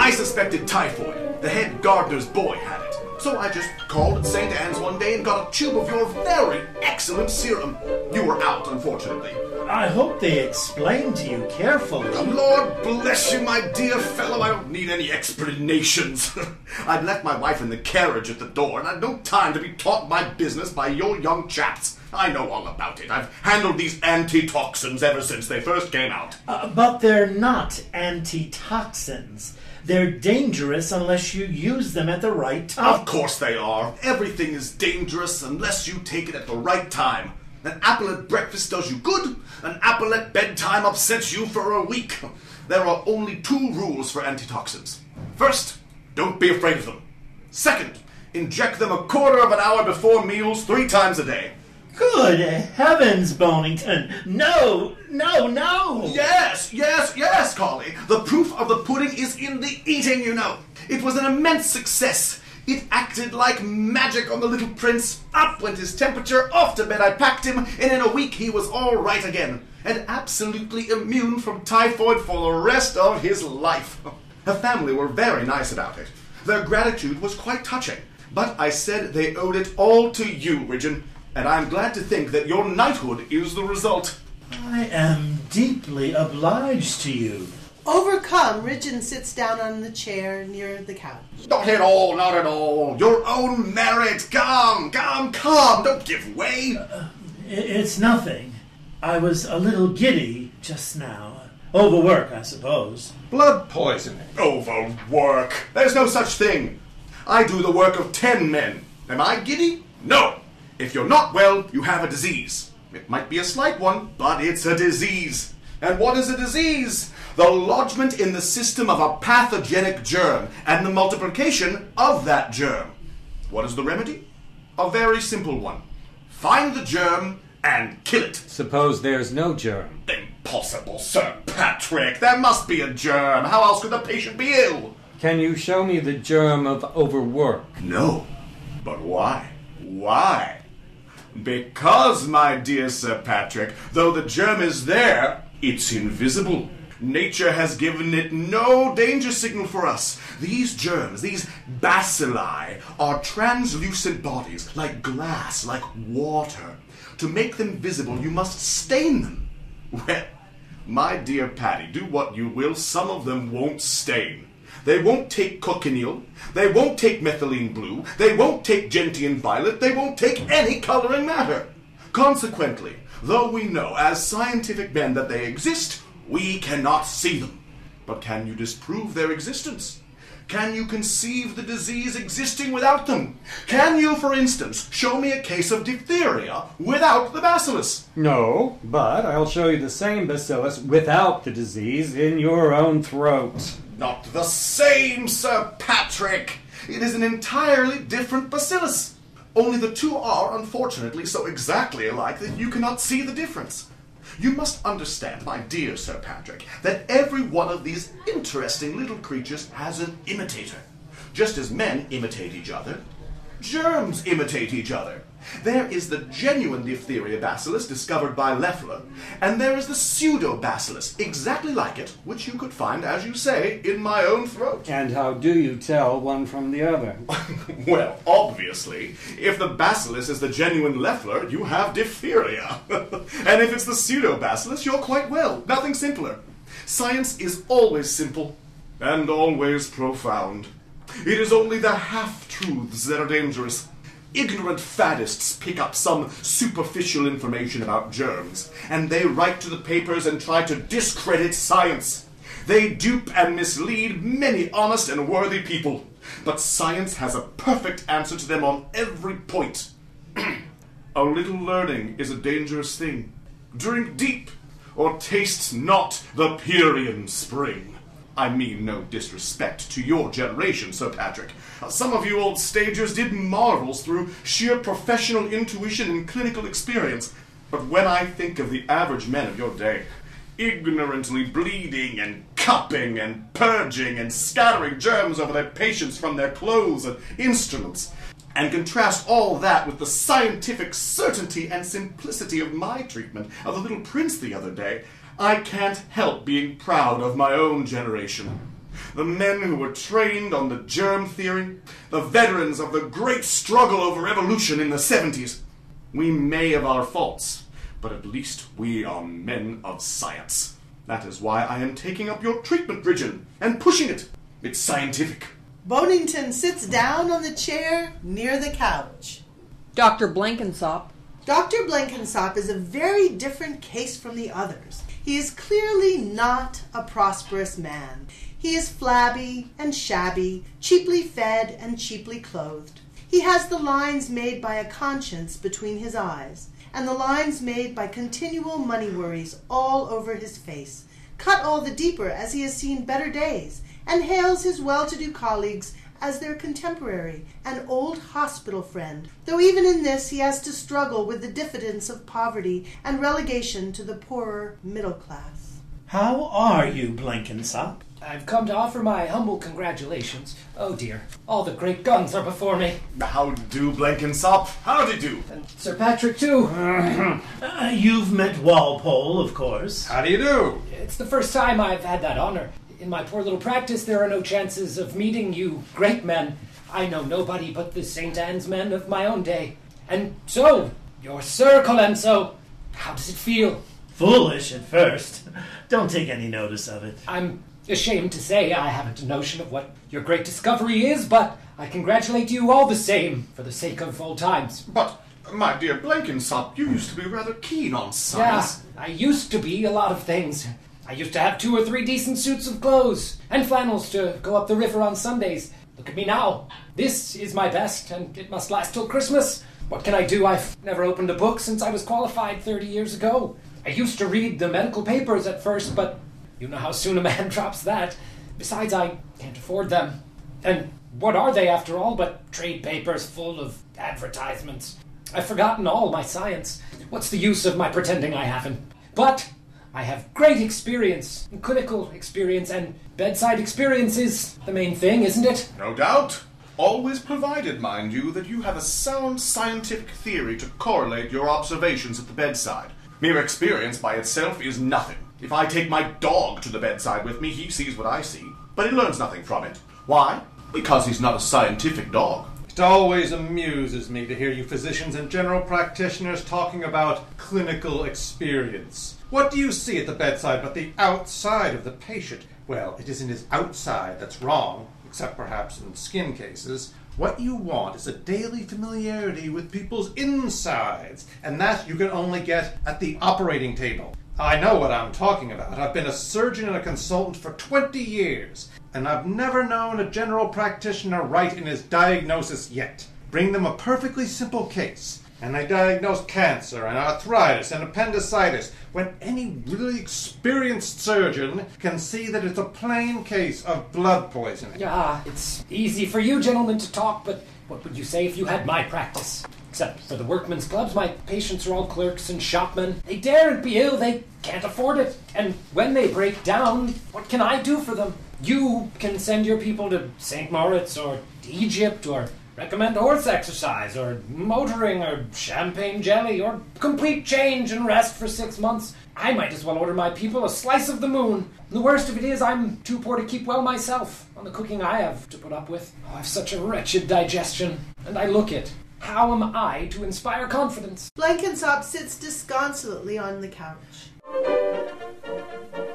I suspected typhoid. The head gardener's boy had it. So I just called at St. Anne's one day and got a tube of your very excellent serum. You were out, unfortunately. I hope they explained to you carefully. Lord bless you, my dear fellow. I don't need any explanations. I'd left my wife in the carriage at the door, and I'd no time to be taught my business by your young chaps. I know all about it. I've handled these antitoxins ever since they first came out. But they're not antitoxins. They're dangerous unless you use them at the right time. Of course they are. Everything is dangerous unless you take it at the right time. An apple at breakfast does you good. An apple at bedtime upsets you for a week. There are only 2 rules for antitoxins. First, don't be afraid of them. Second, inject them a quarter of an hour before meals 3 times a day. Good heavens, Bonington. No! Yes, Collie. The proof of the pudding is in the eating, you know. It was an immense success. It acted like magic on the little prince. Up went his temperature, off to bed I packed him, and in a week he was all right again, and absolutely immune from typhoid for the rest of his life. Her family were very nice about it. Their gratitude was quite touching, but I said they owed it all to you, Ridgeon, and I'm glad to think that your knighthood is the result. I am deeply obliged to you. Overcome, Ridgeon sits down on the chair near the couch. Not at all, not at all. Your own merit. Come. Don't give way. It's nothing. I was a little giddy just now. Overwork, I suppose. Blood poisoning. Overwork. There's no such thing. I do the work of 10 men. Am I giddy? No. If you're not well, you have a disease. It might be a slight one, but it's a disease. And what is a disease? The lodgment in the system of a pathogenic germ, and the multiplication of that germ. What is the remedy? A very simple one. Find the germ and kill it. Suppose there's no germ. Impossible, Sir Patrick. There must be a germ. How else could the patient be ill? Can you show me the germ of overwork? No. But why? Why? Because, my dear Sir Patrick, though the germ is there, it's invisible. Nature has given it no danger signal for us. These germs, these bacilli, are translucent bodies, like glass, like water. To make them visible, you must stain them. Well, my dear Patty, do what you will, some of them won't stain. They won't take cochineal, they won't take methylene blue, they won't take gentian violet, they won't take any coloring matter. Consequently, though we know as scientific men that they exist, we cannot see them. But can you disprove their existence? Can you conceive the disease existing without them? Can you, for instance, show me a case of diphtheria without the bacillus? No, but I'll show you the same bacillus without the disease in your own throat. Not the same, Sir Patrick. It is an entirely different bacillus. Only the 2 are, unfortunately, so exactly alike that you cannot see the difference. You must understand, my dear Sir Patrick, that every one of these interesting little creatures has an imitator. Just as men imitate each other, germs imitate each other. There is the genuine diphtheria bacillus discovered by Loeffler, and there is the pseudo-bacillus, exactly like it, which you could find, as you say, in my own throat. And how do you tell one from the other? Well, obviously, if the bacillus is the genuine Loeffler, you have diphtheria. And if it's the pseudo-bacillus, you're quite well. Nothing simpler. Science is always simple, and always profound. It is only the half-truths that are dangerous. Ignorant faddists pick up some superficial information about germs, and they write to the papers and try to discredit science. They dupe and mislead many honest and worthy people, but science has a perfect answer to them on every point. A little learning is a dangerous thing. Drink deep, or taste not the Pierian spring. I mean no disrespect to your generation, Sir Patrick. Some of you old stagers did marvels through sheer professional intuition and clinical experience. But when I think of the average men of your day, ignorantly bleeding and cupping and purging and scattering germs over their patients from their clothes and instruments, and contrast all that with the scientific certainty and simplicity of my treatment of the little prince the other day, I can't help being proud of my own generation. The men who were trained on the germ theory, the veterans of the great struggle over evolution in the 70s. We may have our faults, but at least we are men of science. That is why I am taking up your treatment, Ridgeon, and pushing it. It's scientific. Bonington sits down on the chair near the couch. Dr. Blenkinsop. Dr. Blenkinsop is a very different case from the others. He is clearly not a prosperous man. He is flabby and shabby, cheaply fed and cheaply clothed. He has the lines made by a conscience between his eyes, and the lines made by continual money worries all over his face, cut all the deeper as he has seen better days, and hails his well-to-do colleagues as their contemporary, an old hospital friend, though even in this he has to struggle with the diffidence of poverty and relegation to the poorer middle class. How are you, Blenkinsop? I've come to offer my humble congratulations. Oh dear, all the great guns are before me. Howdy-do, Blenkinsop. Howdy-do. And Sir Patrick, too. You've met Walpole, of course. How do you do? It's the first time I've had that honor. In my poor little practice, there are no chances of meeting you great men. I know nobody but the St. Anne's men of my own day. And so, you're Sir Colenso. How does it feel? Foolish at first. Don't take any notice of it. I'm ashamed to say I haven't a notion of what your great discovery is, but I congratulate you all the same for the sake of old times. But, my dear Blenkinsop, you used to be rather keen on science. Yeah, I used to be a lot of things. I used to have 2 or 3 decent suits of clothes and flannels to go up the river on Sundays. Look at me now. This is my best, and it must last till Christmas. What can I do? I've never opened a book since I was qualified 30 years ago. I used to read the medical papers at first, but you know how soon a man drops that. Besides, I can't afford them. And what are they, after all, but trade papers full of advertisements? I've forgotten all my science. What's the use of my pretending I haven't? But I have great experience, clinical experience, and bedside experience is the main thing, isn't it? No doubt. Always provided, mind you, that you have a sound scientific theory to correlate your observations at the bedside. Mere experience by itself is nothing. If I take my dog to the bedside with me, he sees what I see, but he learns nothing from it. Why? Because he's not a scientific dog. It always amuses me to hear you physicians and general practitioners talking about clinical experience. What do you see at the bedside but the outside of the patient? Well, it isn't his outside that's wrong, except perhaps in skin cases. What you want is a daily familiarity with people's insides, and that you can only get at the operating table. I know what I'm talking about. I've been a surgeon and a consultant for 20 years, and I've never known a general practitioner right in his diagnosis yet. Bring them a perfectly simple case, and they diagnose cancer and arthritis and appendicitis, when any really experienced surgeon can see that it's a plain case of blood poisoning. Yeah, it's easy for you gentlemen to talk, but what would you say if you had my practice? Except for the workmen's clubs, my patients are all clerks and shopmen. They daren't be ill, they can't afford it. And when they break down, what can I do for them? You can send your people to St. Moritz or Egypt, or recommend horse exercise, or motoring, or champagne jelly, or complete change and rest for 6 months. I might as well order my people a slice of the moon. And the worst of it is I'm too poor to keep well myself on the cooking I have to put up with. Oh, I have such a wretched digestion, and I look it. How am I to inspire confidence? Blenkinsop sits disconsolately on the couch.